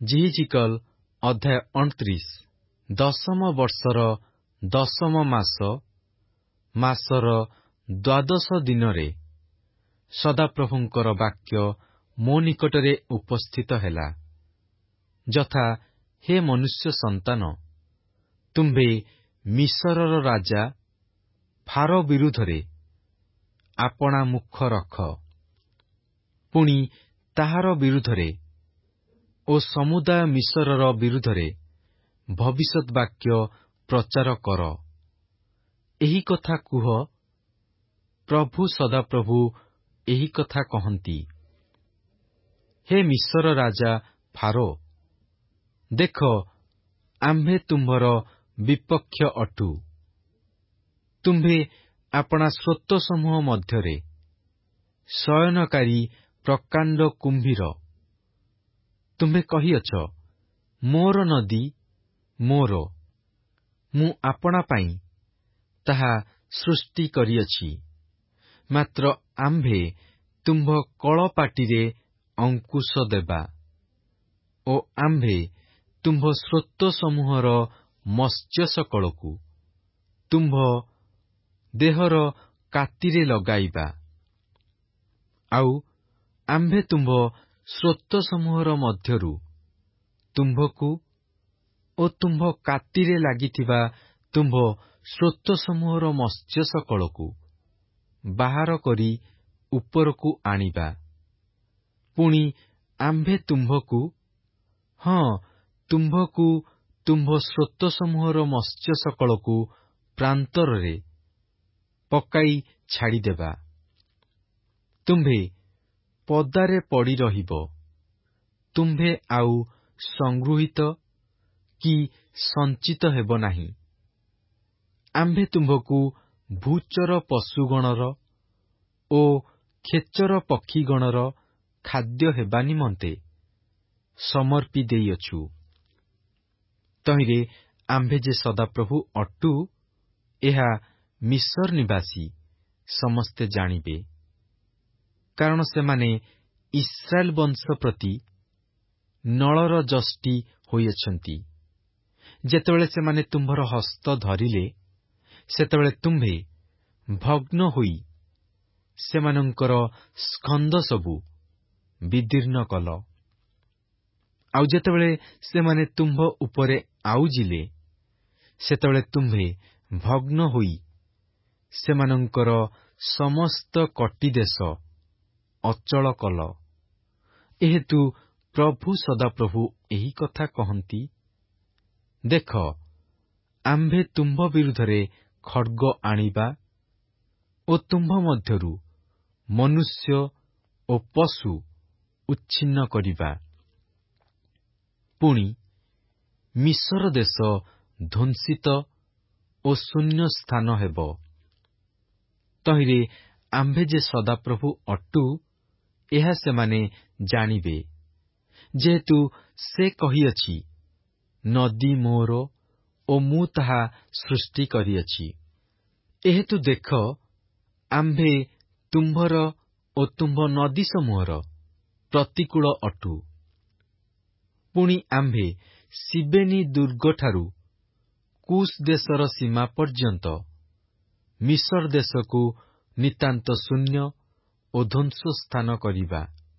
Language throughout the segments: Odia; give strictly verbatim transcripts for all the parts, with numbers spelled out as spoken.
ଜିହିଜିକଲ ଅଧ୍ୟାୟ ଅଣତିରିଶ। ଦଶମ ବର୍ଷର ଦଶମ ମାସ ମାସର ଦ୍ୱାଦଶ ଦିନରେ ସଦାପ୍ରଭୁଙ୍କର ବାକ୍ୟ ମୋ ନିକଟରେ ଉପସ୍ଥିତ ହେଲା, ଯଥା ହେ ମନୁଷ୍ୟ ସନ୍ତାନ, ତୁମ୍ଭେ ମିଶରର ରାଜା ଫାରୋ ବିରୁଦ୍ଧରେ ଆପଣା ମୁଖ ରଖ, ପୁଣି ତାହାର ବିରୁଦ୍ଧରେ ଓ ସମୁଦାୟ ମିଶରର ବିରୁଦ୍ଧରେ ଭବିଷ୍ୟତ୍ ବାକ୍ୟ ପ୍ରଚାର କର। ଏହି କଥା କୁହ, ପ୍ରଭୁ ସଦାପ୍ରଭୁ ଏହି କଥା କହନ୍ତି, ହେ ମିଶର ରାଜା ଫାରୋ, ଦେଖ, ଆମ୍ଭେ ତୁମ୍ଭର ବିପକ୍ଷ ଅଟୁ। ତୁମ୍ଭେ ଆପଣା ସ୍ରୋତସମୂହ ମଧ୍ୟରେ ଶୟନକାରୀ ପ୍ରକାଣ୍ଡ କୁମ୍ଭୀର, ତୁମ୍ଭେ କହିଅଛ, ମୋର ନଦୀ ମୋର, ମୁଁ ଆପଣା ପାଇଁ ତାହା ସୃଷ୍ଟି କରିଅଛି। ମାତ୍ର ଆମ୍ଭେ ତୁମ୍ଭ କଳପାଟିରେ ଅଙ୍କୁଶ ଦେବା ଓ ଆମ୍ଭେ ତୁମ୍ଭ ସ୍ରୋତସମୂହର ମତ୍ସ୍ୟସକଳକୁ ତୁମ୍ଭ ଦେହର କାତିରେ ଲଗାଇବା। ଆଉ ଆମ୍ଭେ ତୁମ୍ଭ ସ୍ରୋତସମୂହର ମଧ୍ୟରୁ ତୁମ୍ଭକୁ ଓ ତୁମ୍ଭ କାତିରେ ଲାଗିଥିବା ତୁମ୍ଭ ସ୍ରୋତସମୂହର ମତ୍ସ୍ୟସକଳକୁ ବାହାର କରି ଉପରକୁ ଆଣିବା। ପୁଣି ଆମ୍ଭେ ତୁମ୍ଭକୁ, ହଁ ତୁମ୍ଭକୁ ତୁମ୍ଭ ସ୍ରୋତସମୂହର ମତ୍ସ୍ୟସକଳକୁ ପ୍ରାନ୍ତରରେ ପକାଇ ଛାଡ଼ିଦେବା। ତୁମ୍ଭେ ପଦାରେ ପଡ଼ି ରହିବ, ତୁମ୍ଭେ ଆଉ ସଂଗୃହୀତ କି ସଞ୍ଚିତ ହେବ ନାହିଁ। ଆମ୍ଭେ ତୁମ୍ଭକୁ ଭୂଚର ପଶୁଗଣର ଓ ଖେଚର ପକ୍ଷୀଗଣର ଖାଦ୍ୟ ହେବା ନିମନ୍ତେ ସମର୍ପି ଦେଇଅଛୁ। ତହିଁରେ ଆମ୍ଭେ ଯେ ସଦାପ୍ରଭୁ ଅଟୁ, ଏହା ମିଶର ନିବାସୀ ସମସ୍ତେ ଜାଣିବେ, କାରଣ ସେମାନେ ଇସ୍ରାଏଲ ବଂଶ ପ୍ରତି ନଳର ଯଷ୍ଟି ହୋଇଅଛନ୍ତି। ଯେତେବେଳେ ସେମାନେ ତୁମ୍ଭର ହସ୍ତ ଧରିଲେ, ସେତେବେଳେ ତୁମ୍ଭେ ଭଗ୍ନ ହୋଇ ସେମାନଙ୍କର ସ୍କନ୍ଧ ସବୁ ବିଦୀର୍ଣ୍ଣ କଲ। ଆଉ ଯେତେବେଳେ ସେମାନେ ତୁମ୍ଭ ଉପରେ ଆଉଜିଲେ, ସେତେବେଳେ ତୁମ୍ଭେ ଭଗ୍ନ ହୋଇ ସେମାନଙ୍କର ସମସ୍ତ କଟିଦେଶ ଅଚଳ କଲ। ଏହେତୁ ପ୍ରଭୁ ସଦାପ୍ରଭୁ ଏହି କଥା କହନ୍ତି, ଦେଖ, ଆମ୍ଭେ ତୁମ୍ଭ ବିରୁଦ୍ଧରେ ଖଡ୍ଗ ଆଣିବା ଓ ତୁମ୍ଭ ମଧ୍ୟରୁ ମନୁଷ୍ୟ ଓ ପଶୁ ଉଚ୍ଛିନ୍ନ କରିବା। ପୁଣି ମିଶର ଦେଶ ଧ୍ୱଂସିତ ଓ ଶୂନ୍ୟ ସ୍ଥାନ ହେବ। ତହିଁରେ ଆମ୍ଭେ ଯେ ସଦାପ୍ରଭୁ ଅଟୁ, ଏହା ସେମାନେ ଜାଣିବେ, ଯେହେତୁ ସେ କହିଅଛି, ନଦୀ ମୋର ଓ ମୁଁ ତାହା ସୃଷ୍ଟି କରିଅଛି। ଏହେତୁ ଦେଖ, ଆମ୍ଭେ ତୁମ୍ଭର ଓ ତୁମ୍ଭ ନଦୀସମୂହର ପ୍ରତିକୂଳ ଅଟୁ। ପୁଣି ଆମ୍ଭେ ସିବେନି ଦୁର୍ଗଠାରୁ କୁଶ୍ ଦେଶର ସୀମା ପର୍ଯ୍ୟନ୍ତ ମିଶର ଦେଶକୁ ନିତାନ୍ତ ଶୂନ୍ୟ ଓ ଧ୍ୱଂସ ସ୍ଥାନ କରିବା।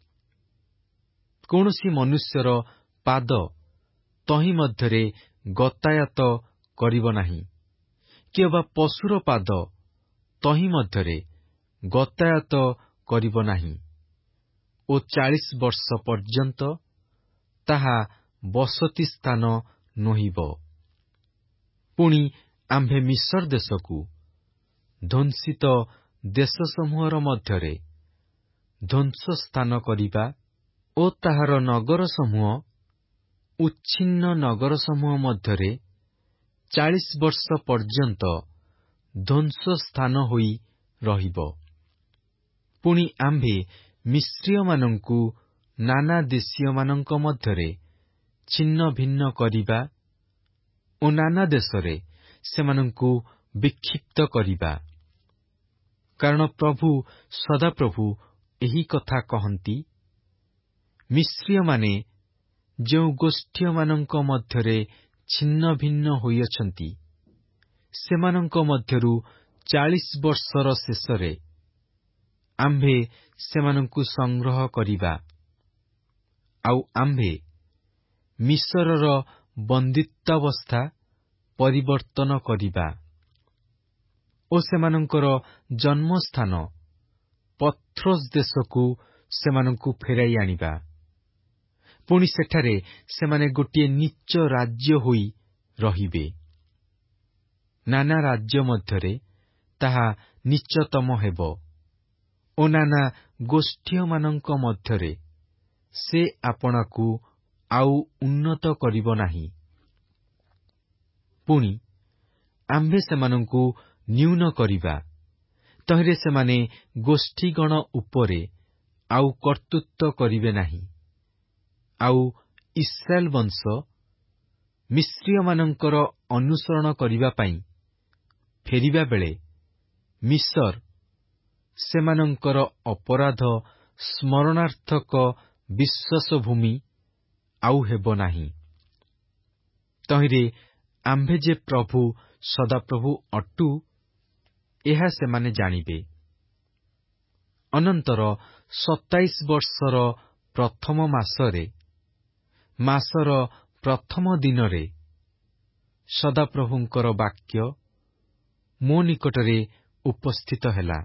କୌଣସି ମନୁଷ୍ୟର ପାଦ ତହିଁ ମଧ୍ୟରେ ଗତାୟତ କରିବ ନାହିଁ, କି ଅବା ପଶୁର ପାଦ ତହିଁ ମଧ୍ୟରେ ଗତାୟତ କରିବ ନାହିଁ, ଓ ଚାଳିଶ ବର୍ଷ ପର୍ଯ୍ୟନ୍ତ ତାହା ବସତି ସ୍ଥାନ ନୋହିବ। ପୁଣି ଆମ୍ଭେ ମିଶର ଦେଶକୁ ଧ୍ୱଂସିତ ଦେଶସମୂହର ମଧ୍ୟରେ ଧ୍ୱଂସ ସ୍ଥାନ କରିବା ଓ ତାହାର ନଗରସମୂହ ଉଚ୍ଛିନ୍ନ ନଗରସମୂହ ମଧ୍ୟରେ ଚାଳିଶ ବର୍ଷ ପର୍ଯ୍ୟନ୍ତ ଧ୍ୱଂସ ସ୍ଥାନ ହୋଇ ରହିବ। ପୁଣି ଆମ୍ଭେ ମିଶ୍ରୀୟମାନଙ୍କୁ ନାନା ଦେଶୀୟମାନଙ୍କ ମଧ୍ୟରେ ଛିନ୍ନ ଭିନ୍ନ କରିବା ଓ ନାନା ଦେଶରେ ସେମାନଙ୍କୁ ବିକ୍ଷିପ୍ତ କରିବା। କାରଣ ପ୍ରଭୁ ସଦାପ୍ରଭୁ ଏହି କଥା କହନ୍ତି, ମିଶ୍ରୀୟମାନେ ଯେଉଁ ଗୋଷ୍ଠୀୟମାନଙ୍କ ମଧ୍ୟରେ ଛିନ୍ନ ଭିନ୍ନ ହୋଇଅଛନ୍ତି, ସେମାନଙ୍କ ମଧ୍ୟରୁ ଚାଳିଶ ବର୍ଷର ଶେଷରେ ଆମ୍ଭେ ସେମାନଙ୍କୁ ସଂଗ୍ରହ କରିବା, ଆଉ ଆମ୍ଭେ ମିଶରର ବନ୍ଦିତ୍ୱାବସ୍ଥା ପରିବର୍ତ୍ତନ କରିବା ଓ ସେମାନଙ୍କର ଜନ୍ମସ୍ଥାନ ପଥ୍ରୋସ୍ ଦେଶକୁ ସେମାନଙ୍କୁ ଫେରାଇ ଆଣିବା। ପୁଣି ସେଠାରେ ସେମାନେ ଗୋଟିଏ ନୀଚ ରାଜ୍ୟ ହୋଇ ରହିବେ। ନାନା ରାଜ୍ୟ ମଧ୍ୟରେ ତାହା ନୀଚତମ ହେବ ଓ ନାନା ଗୋଷ୍ଠୀୟମାନଙ୍କ ମଧ୍ୟରେ ସେ ଆପଣାକୁ ଆଉ ଉନ୍ନତ କରିବ ନାହିଁ। ପୁଣି ଆମ୍ଭେ ସେମାନଙ୍କୁ ନ୍ୟୁନ କରିବା, ତହିଁରେ ସେମାନେ ଗୋଷ୍ଠୀଗଣ ଉପରେ ଆଉ କର୍ତ୍ତୃତ୍ୱ କରିବେ ନାହିଁ। ଆଉ ଇସ୍ରାଏଲ ବଂଶ ମିସ୍ରୀୟମାନଙ୍କର ଅନୁସରଣ କରିବା ପାଇଁ ଫେରିବା ବେଳେ ମିଶର ସେମାନଙ୍କର ଅପରାଧ ସ୍ମରଣାର୍ଥକ ବିଶ୍ୱାସ ଭୂମି ଆଉ ହେବ ନାହିଁ। ତହିଁରେ ଆମ୍ଭେ ଯେ ପ୍ରଭୁ ସଦାପ୍ରଭୁ ଅଟୁ, ଏହା ସେମାନେ ଜାଣିବେ। ଅନନ୍ତର ସତାଇଶ ବର୍ଷର ପ୍ରଥମ ମାସରେ, ମାସର ପ୍ରଥମ ଦିନରେ ସଦାପ୍ରଭୁଙ୍କର ବାକ୍ୟ ମୋ ନିକଟରେ ଉପସ୍ଥିତ ହେଲା,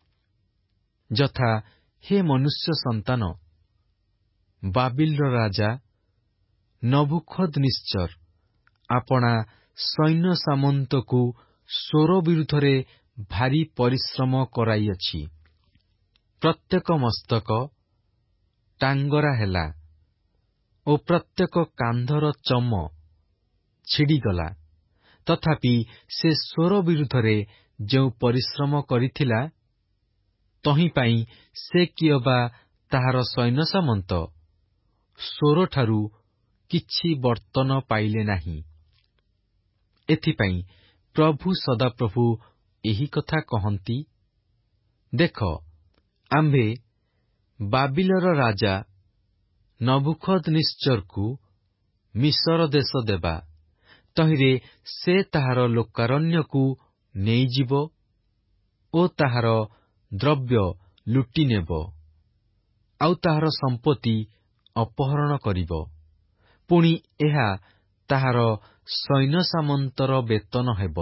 ଯଥା, ହେ ମନୁଷ୍ୟ ସନ୍ତାନ, ବାବିଲର ରାଜା ନବୁଖଦ୍ନେସ୍ଜର ଆପଣା ସୈନ୍ୟ ସାମନ୍ତକୁ ସ୍ୱର ବିରୁଦ୍ଧରେ ଭାରି ପରିଶ୍ରମ କରାଇଅଛି। ପ୍ରତ୍ୟେକ ମସ୍ତକ ଟାଙ୍ଗରା ହେଲା ଓ ପ୍ରତ୍ୟେକ କାନ୍ଧର ଚମ ଛିଡ଼ିଗଲା। ତଥାପି ସେ ସ୍ୱର ବିରୁଦ୍ଧରେ ଯେଉଁ ପରିଶ୍ରମ କରିଥିଲା, ତହିଁପାଇଁ ସେ କିଏବା ତାହାର ସୈନ୍ୟସାମନ୍ତ ସ୍ୱରଠାରୁ କିଛି ବର୍ତ୍ତନ ପାଇଲେ ନାହିଁ। ଏଥିପାଇଁ ପ୍ରଭୁ ସଦାପ୍ରଭୁ ଏହି କଥା କହନ୍ତି, ଦେଖ, ଆମ୍ଭେ ବାବିଲର ରାଜା ନବୁଖଦ୍ନେସ୍ଜରକୁ ମିଶର ଦେଶ ଦେବା, ତହିଁରେ ସେ ତାହାର ଲୋକାରଣ୍ୟକୁ ନେଇଯିବ ଓ ତାହାର ଦ୍ରବ୍ୟ ଲୁଟି ନେବ, ଆଉ ତାହାର ସମ୍ପତ୍ତି ଅପହରଣ କରିବ। ପୁଣି ଏହା ତାହାର ସୈନ୍ୟସାମନ୍ତର ବେତନ ହେବ।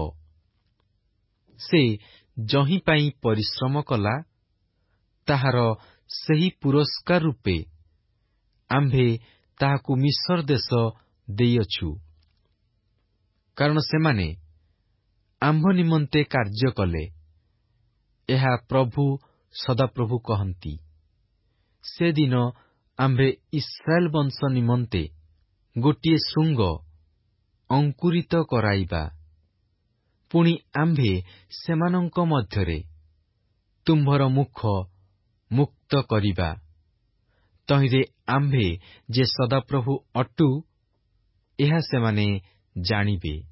ସେ ଯହିଁପାଇଁ ପରିଶ୍ରମ କଲା, ତାହାର ସେହି ପୁରସ୍କାର ରୂପେ ଆମ୍ଭେ ତାହାକୁ ମିଶର ଦେଶ ଦେଇଅଛୁ। କାରଣ ସେମାନେ ଆମ୍ଭ ନିମନ୍ତେ କାର୍ଯ୍ୟ କଲେ, ଏହା ପ୍ରଭୁ ସଦାପ୍ରଭୁ କହନ୍ତି। ସେଦିନ ଆମ୍ଭେ ଇସ୍ରାଏଲ ବଂଶ ନିମନ୍ତେ ଗୋଟିଏ ଶୃଙ୍ଗ ଅଙ୍କୁରିତ କରାଇବା। ପୁଣି ଆମ୍ଭେ ସେମାନଙ୍କ ମଧ୍ୟରେ ତୁମ୍ଭର ମୁଖ ମୁକ୍ତ କରିବା। ତହିଁରେ ଆମ୍ଭେ ଯେ ସଦାପ୍ରଭୁ ଅଟୁ, ଏହା ସେମାନେ ଜାଣିବେ।